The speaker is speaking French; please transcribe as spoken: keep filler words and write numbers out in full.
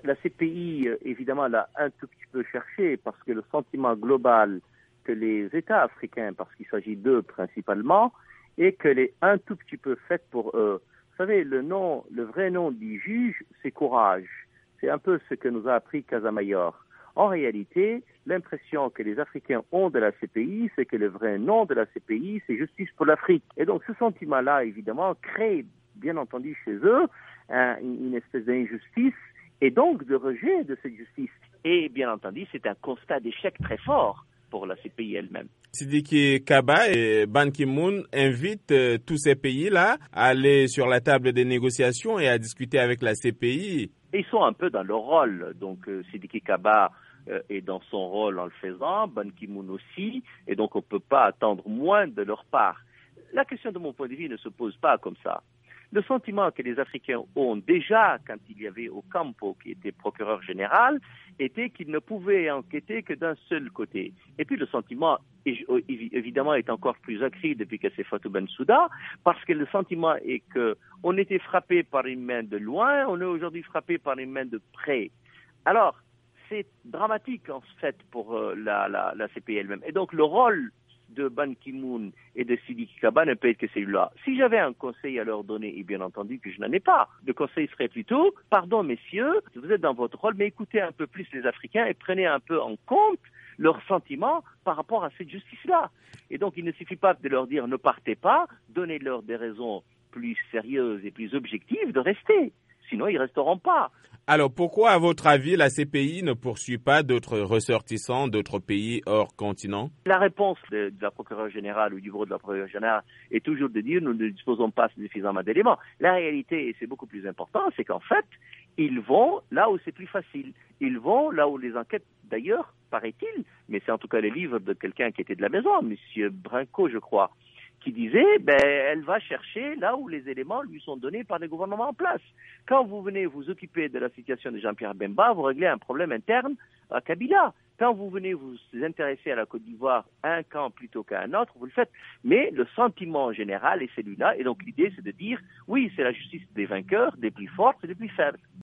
La C P I, évidemment, l'a un tout petit peu cherché parce que le sentiment global que les États africains, parce qu'il s'agit d'eux principalement, est qu'elle est un tout petit peu faite pour eux. Vous savez, le nom, le vrai nom du juge, c'est courage. C'est un peu ce que nous a appris Casamayor. En réalité, l'impression que les Africains ont de la C P I, c'est que le vrai nom de la C P I, c'est justice pour l'Afrique. Et donc, ce sentiment-là, évidemment, crée, bien entendu, chez eux, un, une espèce d'injustice et donc de rejet de cette justice. Et bien entendu, c'est un constat d'échec très fort pour la C P I elle-même. Sidiki Kaba et Ban Ki-moon invitent euh, tous ces pays-là à aller sur la table des négociations et à discuter avec la C P I. Et ils sont un peu dans leur rôle. Donc, euh, Sidiki Kaba euh, est dans son rôle en le faisant, Ban Ki-moon aussi, et donc on ne peut pas attendre moins de leur part. La question de mon point de vue ne se pose pas comme ça. Le sentiment que les Africains ont déjà, quand il y avait Ocampo, qui était procureur général, était qu'ils ne pouvaient enquêter que d'un seul côté. Et puis le sentiment, évidemment, est encore plus accru depuis que c'est Fatou Bensouda, parce que le sentiment est qu'on était frappé par une main de loin, on est aujourd'hui frappé par une main de près. Alors, c'est dramatique, en fait, pour euh, la, la, la C P I elle-même. Et donc, le rôle de Ban Ki-moon et de Sidiki Kaba ne peut être que celui-là. Si j'avais un conseil à leur donner, et bien entendu que je n'en ai pas, le conseil serait plutôt, pardon messieurs, vous êtes dans votre rôle, mais écoutez un peu plus les Africains et prenez un peu en compte leurs sentiments par rapport à cette justice-là. Et donc il ne suffit pas de leur dire ne partez pas, donnez-leur des raisons plus sérieuses et plus objectives de rester. Sinon, ils ne resteront pas. Alors, pourquoi, à votre avis, la C P I ne poursuit pas d'autres ressortissants d'autres pays hors continent? La réponse de, de la procureure générale ou du bureau de la procureure générale est toujours de dire nous ne disposons pas suffisamment d'éléments. La réalité, et c'est beaucoup plus important, c'est qu'en fait, ils vont là où c'est plus facile. Ils vont là où les enquêtes, d'ailleurs, paraît-il, mais c'est en tout cas le livre de quelqu'un qui était de la maison, M. Brinco, je crois, qui disait, ben, elle va chercher là où les éléments lui sont donnés par les gouvernements en place. Quand vous venez vous occuper de la situation de Jean-Pierre Bemba, vous réglez un problème interne à Kabila. Quand vous venez vous intéresser à la Côte d'Ivoire, un camp plutôt qu'à un autre, vous le faites. Mais le sentiment général est celui-là. Et donc l'idée, c'est de dire, oui, c'est la justice des vainqueurs, des plus forts et des plus faibles.